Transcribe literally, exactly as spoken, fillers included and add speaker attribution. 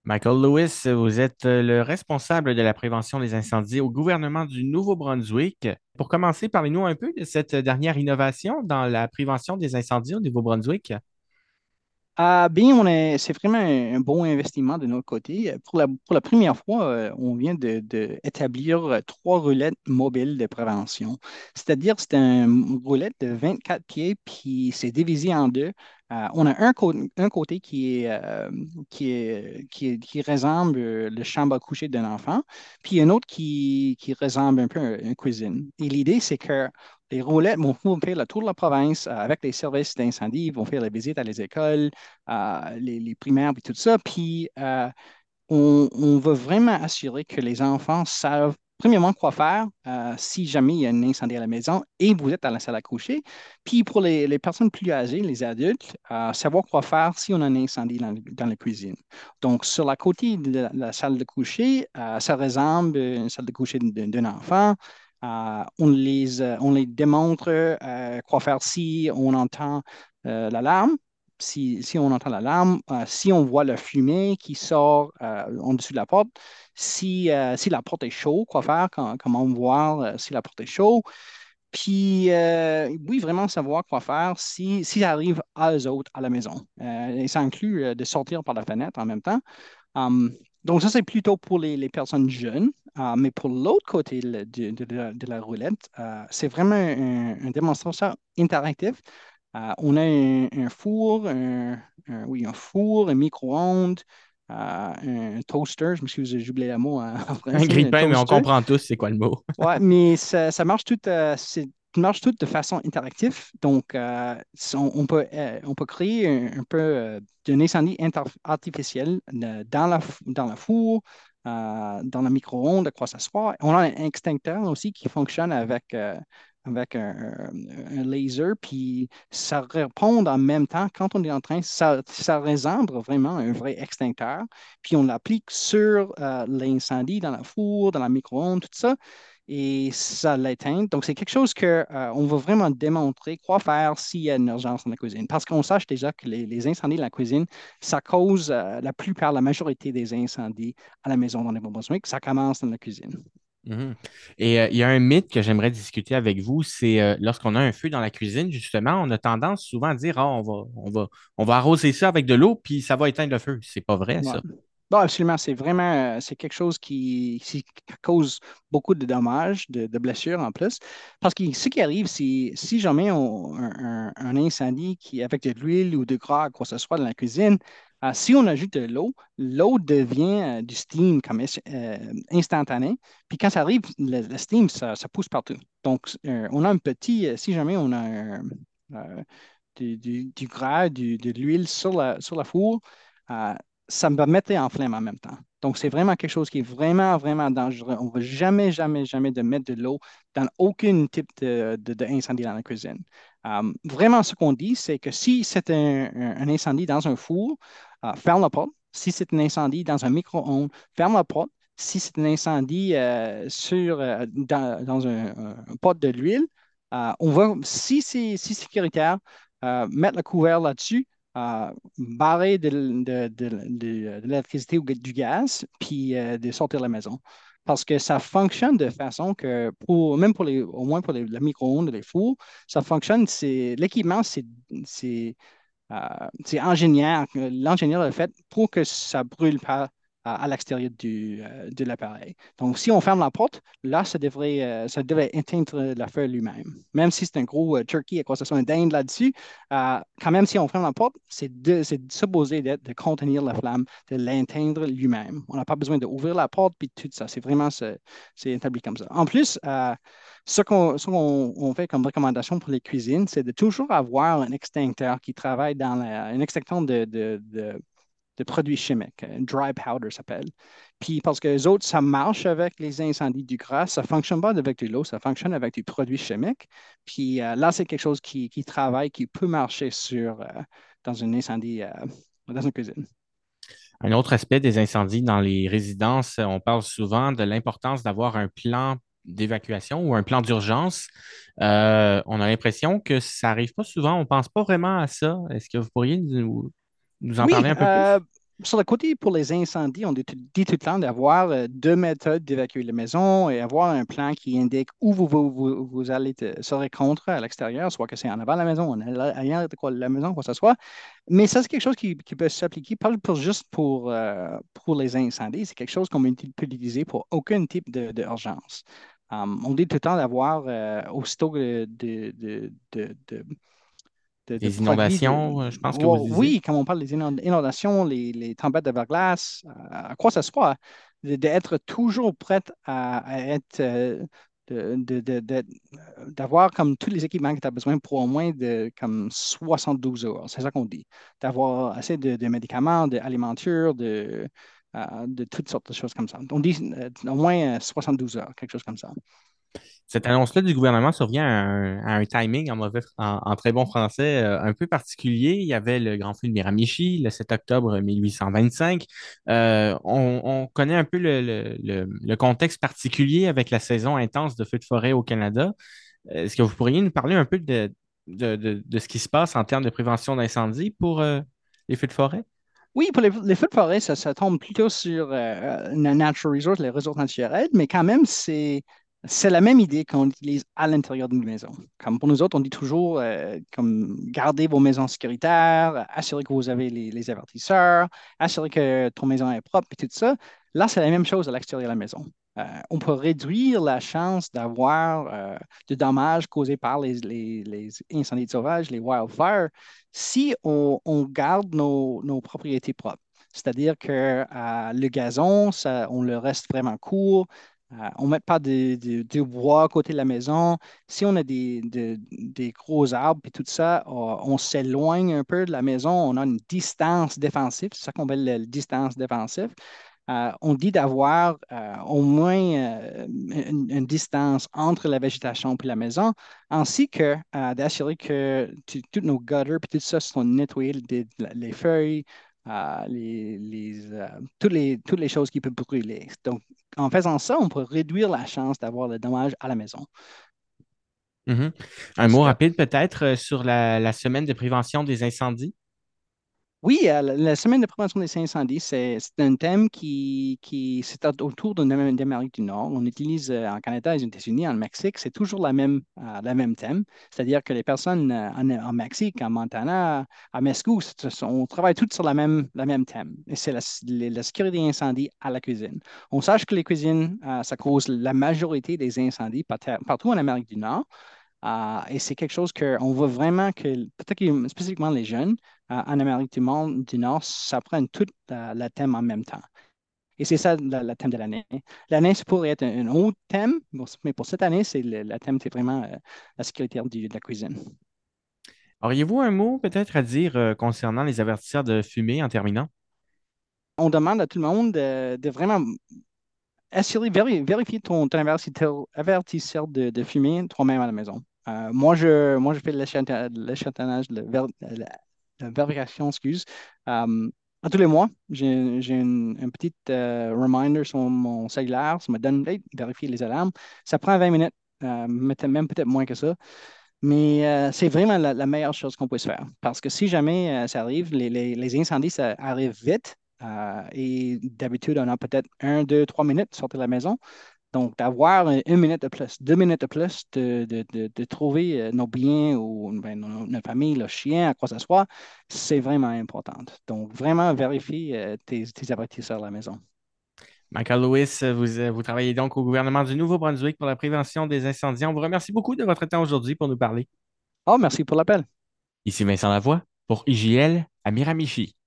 Speaker 1: Michael Lewis, vous êtes le responsable de la prévention des incendies au gouvernement du Nouveau-Brunswick. Pour commencer, parlez-nous un peu de cette dernière innovation dans la prévention des incendies au Nouveau-Brunswick.
Speaker 2: Ah, bien, on est, c'est vraiment un, un bon investissement de notre côté. Pour la, pour la première fois, euh, on vient de, de établir euh, trois roulettes mobiles de prévention. C'est-à-dire, c'est un roulette de vingt-quatre pieds, puis c'est divisé en deux. Euh, on a un, cô- un côté qui est, euh, qui est, qui est- qui ressemble euh, le chambre à coucher d'un enfant, puis un autre qui, qui ressemble un peu à une cuisine. Et l'idée, c'est que les roulettes vont vont faire le tour de la province euh, avec les services d'incendie, ils vont faire la visite à les écoles, euh, les, les primaires et tout ça. Puis, euh, on, on veut vraiment assurer que les enfants savent, premièrement, quoi faire euh, si jamais il y a un incendie à la maison et vous êtes à la salle à coucher. Puis, pour les, les personnes plus âgées, les adultes, euh, savoir quoi faire si on a un incendie dans, dans la cuisine. Donc, sur la côté de la, la salle de coucher, euh, ça ressemble à une salle de coucher d'un d'un enfant. Euh, on les, euh, on les démontre euh, quoi faire si on entend euh, l'alarme. Si, si on entend l'alarme, euh, si on voit la fumée qui sort euh, en dessous de la porte, si, euh, si la porte est chaude, quoi faire, quand- comment voir euh, si la porte est chaude. Puis, euh, oui, vraiment savoir quoi faire si, si ça arrive à eux autres à la maison. Euh, et ça inclut euh, de sortir par la fenêtre en même temps. Um, donc, ça, c'est plutôt pour les, les personnes jeunes. Uh, mais pour l'autre côté de, de- de la, de la roulette, uh, c'est vraiment un, un démonstration interactive. Uh, on a un, un four, un, un- oui, un four, un micro-ondes, uh, un toaster. Je me suis j'ai oublié le mot en, en
Speaker 1: Un
Speaker 2: français, un
Speaker 1: grille-pain, mais on
Speaker 2: toaster.
Speaker 1: comprend tous c'est quoi le mot.
Speaker 2: Ouais, mais ça, ça marche tout, euh, c'est- ça marche tout de façon interactive. Donc, euh, si on, on peut, euh, on peut créer un, un peu euh, d'un incendie inter- artificiel euh, dans la, f- dans la four, euh, dans le micro-ondes, de quoi ça se passe. On a un extincteur aussi qui fonctionne avec, euh, avec un, un- un laser, puis ça répond en même temps quand on est en train, ça, ça ressemble vraiment à un vrai extincteur, puis on l'applique sur euh, l'incendie dans la four, dans la micro-ondes, tout ça et ça l'éteint. Donc, c'est quelque chose que, euh, on va vraiment démontrer quoi faire s'il y a une urgence dans la cuisine. Parce qu'on sache déjà que les, les incendies de la cuisine, ça cause euh, la plupart, la majorité des incendies à la maison dans les Nouveau-Brunswick. Ça commence dans la cuisine.
Speaker 1: Mhm. Et euh, il y a un mythe que j'aimerais discuter avec vous, c'est euh, lorsqu'on a un feu dans la cuisine, justement, on a tendance souvent à dire, ah, on va, on va, on va arroser ça avec de l'eau, puis ça va éteindre le feu. C'est pas vrai,
Speaker 2: Ouais.
Speaker 1: ça.
Speaker 2: Bon, absolument, c'est vraiment, euh, c'est quelque chose qui, qui cause beaucoup de dommages, de, de blessures en plus. Parce que ce qui arrive, c'est si jamais on, un, un- un incendie qui avec de l'huile ou de gras, quoi que ce soit dans la cuisine, euh, si on ajoute de l'eau, l'eau devient euh, du steam comme ins- euh, instantané. Puis quand ça arrive, le, le steam, ça, ça pousse partout. Donc, euh, on a un petit, euh, si jamais on a un, euh, du, du- du gras, du- de l'huile sur la, sur la four, euh, ça me mettait en flamme en même temps. Donc, c'est vraiment quelque chose qui est vraiment, vraiment dangereux. On ne va jamais, jamais, jamais de mettre de l'eau dans aucun type de, de- d'incendie dans la cuisine. Euh, vraiment, ce qu'on dit, c'est que si c'est un, un- un incendie dans un four, euh, ferme la porte. Si c'est un incendie dans un micro-ondes, ferme la porte. Si c'est un incendie euh, sur, euh, dans, dans un, un pot de l'huile, euh, on va, si c'est si c'est sécuritaire, euh, mettre le couvert là-dessus, euh, barrer de, de- de- de- de l'électricité ou du gaz, puis euh, de sortir de la maison. Parce que ça fonctionne de façon que, pour, même pour les, au moins pour les, le micro-ondes, les fours, ça fonctionne, c'est, l'équipement, c'est, c'est, euh, c'est ingénieur, l'ingénieur l'a fait pour que ça brûle pas à, à l'extérieur du, euh, de l'appareil. Donc, si on ferme la porte, là, ça devrait, euh, ça devrait éteindre le feu lui-même. Même si c'est un gros euh, turkey, à quoi que ce soit un dinde là-dessus, euh, quand même, si on ferme la porte, c'est de- c'est supposé d'être de contenir la flamme, de l'éteindre lui-même. On n'a pas besoin d'ouvrir la porte, puis tout ça. C'est vraiment, ce- c'est établi comme ça. En plus, euh, ce qu'on ce qu'on- on fait comme recommandation pour les cuisines, c'est de toujours avoir un extincteur qui travaille dans la, un extincteur de, de, de- de produits chimiques, un dry powder s'appelle. Puis parce que les autres, ça marche avec les incendies du gras, ça ne fonctionne pas avec de l'eau, ça fonctionne avec des produits chimiques. Puis euh, là, c'est quelque chose qui, qui travaille, qui peut marcher sur, euh, dans un incendie, euh, dans une cuisine.
Speaker 1: Un autre aspect des incendies dans les résidences, on parle souvent de l'importance d'avoir un plan d'évacuation ou un plan d'urgence. Euh, on a l'impression que ça n'arrive pas souvent. On ne pense pas vraiment à ça. Est-ce que vous pourriez nous, nous en
Speaker 2: Oui,
Speaker 1: parler un peu
Speaker 2: euh,
Speaker 1: plus?
Speaker 2: sur le côté pour les incendies, on dit, tout dit tout le temps d'avoir euh, deux méthodes d'évacuer la maison et avoir un plan qui indique où vous, vous, vous, vous allez te- se rencontrer à l'extérieur, soit que c'est en avant de la maison, en arrière de quoi, la maison, quoi que ce soit. Mais ça, c'est quelque chose qui, qui peut s'appliquer, pas pour, juste pour, euh, pour les incendies, c'est quelque chose qu'on peut utiliser pour aucun type de, d'urgence. Um, on dit tout le temps d'avoir, euh, aussitôt de, de, de, de, de- de, de
Speaker 1: Des
Speaker 2: produits de.
Speaker 1: inondations, euh, je pense que vous
Speaker 2: Wow,
Speaker 1: disiez.
Speaker 2: oui, comme on parle des inond- inondations, les, les tempêtes de verglas, euh, à quoi ça soit, de- d'être toujours prête à, à être. euh, de- de- de- de- d'avoir comme tous les équipements que tu as besoin pour au moins de comme soixante-douze heures. C'est ça qu'on dit. D'avoir assez de, de médicaments, d'alimentaire, de, euh, de toutes sortes de choses comme ça. On dit euh, au moins euh, soixante-douze heures, quelque chose comme ça.
Speaker 1: Cette annonce-là du gouvernement survient à un, à un timing en mauvais, en, en très bon français, euh, un peu particulier. Il y avait le Grand Feu de Miramichi le sept octobre mille huit cent vingt-cinq. Euh, on, on connaît un peu le, le- le- le contexte particulier avec la saison intense de feux de forêt au Canada. Euh, Est-ce que vous pourriez nous parler un peu de, de, de- de ce qui se passe en termes de prévention d'incendie pour euh, les feux de forêt?
Speaker 2: Oui, pour les, les feux de forêt, ça, ça tombe plutôt sur euh, les natural resources, les ressources naturelles, mais quand même, c'est, c'est la même idée qu'on utilise à l'intérieur d'une maison. Comme pour nous autres, on dit toujours, euh, comme garder vos maisons sécuritaires, assurer que vous avez les, les avertisseurs, assurer que ton maison est propre et tout ça. Là, c'est la même chose à l'extérieur de la maison. Euh, on peut réduire la chance d'avoir euh, de dommages causés par les, les, les incendies sauvages, les wildfires, si on, on garde nos, nos propriétés propres. C'est-à-dire que euh, le gazon, ça, on le reste vraiment court. Euh, on ne met pas de, de- de bois à côté de la maison. Si on a des, de- des gros arbres et tout ça, on, on s'éloigne un peu de la maison. On a une distance défensive. C'est ça qu'on appelle la distance défensive. Euh, on dit d'avoir euh, au moins euh, une, une distance entre la végétation et la maison, ainsi que euh, d'assurer que tu- tous nos gutters et tout ça sont nettoyés, les, les feuilles, euh, les, les, euh, toutes les, toutes les choses qui peuvent brûler. Donc, en faisant ça, on peut réduire la chance d'avoir le dommage à la maison.
Speaker 1: Mhm. Un
Speaker 2: Parce
Speaker 1: mot
Speaker 2: que
Speaker 1: rapide peut-être euh, sur la, la semaine de prévention des incendies.
Speaker 2: oui, euh, la la semaine de prévention des incendies, c'est c'est un thème qui, qui c'est autour de l'Am- d'Amérique du Nord. On utilise euh, en Canada, aux États-Unis, en Mexique, c'est toujours la même, euh, la même thème. C'est-à-dire que les personnes euh, en, en Mexique, en Montana, à Mescou, c'est- c'est- on travaille tous sur la même, la même thème. Et c'est la, la- la sécurité incendie à la cuisine. On sache que les cuisines, euh, ça cause la majorité des incendies par- partout en Amérique du Nord. Euh, et c'est quelque chose qu'on veut vraiment que, peut-être que spécifiquement les jeunes euh, en Amérique du, monde, du Nord, s'apprennent tout la, la thème en même temps. Et c'est ça la- le thème de l'année. L'année, ça pourrait être un, un autre thème, bon, mais pour cette année, c'est le, le thème, c'est vraiment euh, la sécurité du- de la cuisine.
Speaker 1: Auriez-vous un mot peut-être à dire euh, concernant les avertisseurs de fumée en terminant?
Speaker 2: On demande à tout le monde de, de vraiment assurer, véri- vérifier ton, ton avertisseur, avertisseur de, de fumée toi-même à la maison. Euh, moi, je, moi, je fais l'échanta- l'échantillonnage, le ver- la, la vérification, excuse, euh, à tous les mois. J'ai j'ai une, un petit euh, reminder sur mon cellulaire, ça me donne, hey, vérifier les alarmes. Ça prend vingt minutes, euh, peut-être- même peut-être moins que ça. Mais euh, c'est vraiment la, la meilleure chose qu'on puisse faire. Parce que si jamais euh, ça arrive, les, les- les incendies, ça arrive vite. Euh, et d'habitude, on a peut-être un, deux, trois minutes pour sortir de la maison. Donc, d'avoir euh, une minute de plus, deux minutes de plus de, de- de- de trouver euh, nos biens ou ben, nos- notre famille, le chien, à quoi que ce soit, c'est vraiment important. Donc, vraiment vérifier euh, tes, tes avertisseurs à la maison.
Speaker 1: Michael Lewis, vous, euh, vous travaillez donc au gouvernement du Nouveau-Brunswick pour la prévention des incendies. On vous remercie beaucoup de votre temps aujourd'hui pour nous parler.
Speaker 2: Oh, merci pour l'appel.
Speaker 1: Ici Vincent Lavoie pour I J L à Miramichi.